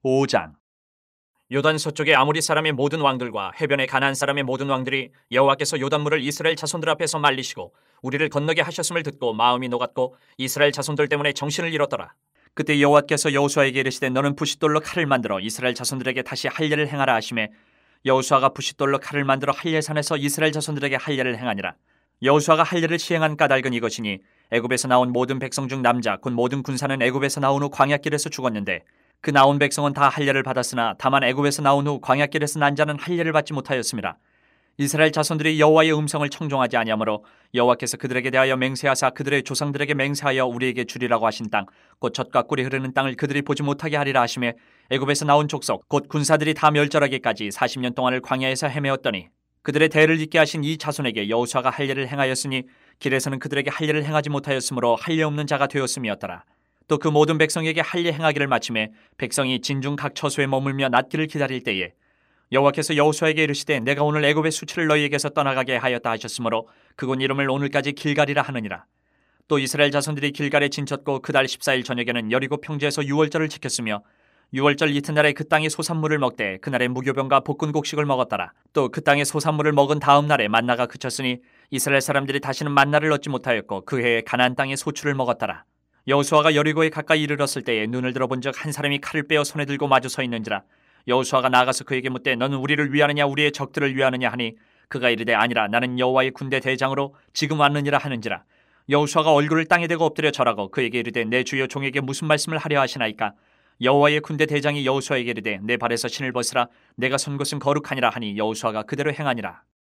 5장. 요단 서쪽의 아모리 사람의 모든 왕들과 해변의 가나안 사람의 모든 왕들이 여호와께서 요단물을 이스라엘 자손들 앞에서 말리시고 우리를 건너게 하셨음을 듣고 마음이 녹았고 이스라엘 자손들 때문에 정신을 잃었더라. 그때 여호와께서 여호수아에게 이르시되 너는 부싯돌로 칼을 만들어 이스라엘 자손들에게 다시 할례를 행하라 하시매 여호수아가 부싯돌로 칼을 만들어 할례산에서 이스라엘 자손들에게 할례를 행하니라. 여호수아가 할례를 시행한 까닭은 이것이니 애굽에서 나온 모든 백성 중 남자 곧 모든 군사는 애굽에서 나온 후 광야길에서 죽었는데 그 나온 백성은 다 할례를 받았으나 다만 애굽에서 나온 후 광야길에서 난 자는 할례를 받지 못하였습니다. 이스라엘 자손들이 여호와의 음성을 청종하지 아니하므로 여호와께서 그들에게 대하여 맹세하사 그들의 조상들에게 맹세하여 우리에게 주리라고 하신 땅 곧 젖과 꿀이 흐르는 땅을 그들이 보지 못하게 하리라 하시매 애굽에서 나온 족속 곧 군사들이 다 멸절하기까지 40년 동안을 광야에서 헤매었더니 그들의 대를 잇게 하신 이 자손에게 여호수아가 할례를 행하였으니 길에서는 그들에게 할례를 행하지 못하였으므로 할례 없는 자가 되었음이었더라. 또 그 모든 백성에게 할례 행하기를 마침에 백성이 진중 각 처소에 머물며 낫기를 기다릴 때에 여호와께서 여호수아에게 이르시되 내가 오늘 애굽의 수치를 너희에게서 떠나가게 하였다 하셨으므로 그곳 이름을 오늘까지 길갈이라 하느니라. 또 이스라엘 자손들이 길갈에 진쳤고 그달 14일 저녁에는 여리고 평지에서 유월절을 지켰으며 유월절 이튿날에 그 땅의 소산물을 먹되 그날에 무교병과 볶은 곡식을 먹었더라. 또 그 땅의 소산물을 먹은 다음 날에 만나가 그쳤으니 이스라엘 사람들이 다시는 만나를 얻지 못하였고 그 해에 가나안 땅의 소출을 먹었더라. 여호수아가 여리고에 가까이 이르렀을 때에 눈을 들어본즉 한 사람이 칼을 빼어 손에 들고 마주 서 있는지라. 여호수아가 나가서 그에게 묻되 너는 우리를 위하느냐 우리의 적들을 위하느냐 하니 그가 이르되 아니라 나는 여호와의 군대 대장으로 지금 왔느니라 하는지라. 여호수아가 얼굴을 땅에 대고 엎드려 절하고 그에게 이르되 내 주여 종에게 무슨 말씀을 하려 하시나이까. 여호와의 군대 대장이 여호수아에게 이르되 내 발에서 신을 벗으라 내가 선 곳은 거룩하니라 하니 여호수아가 그대로 행하니라.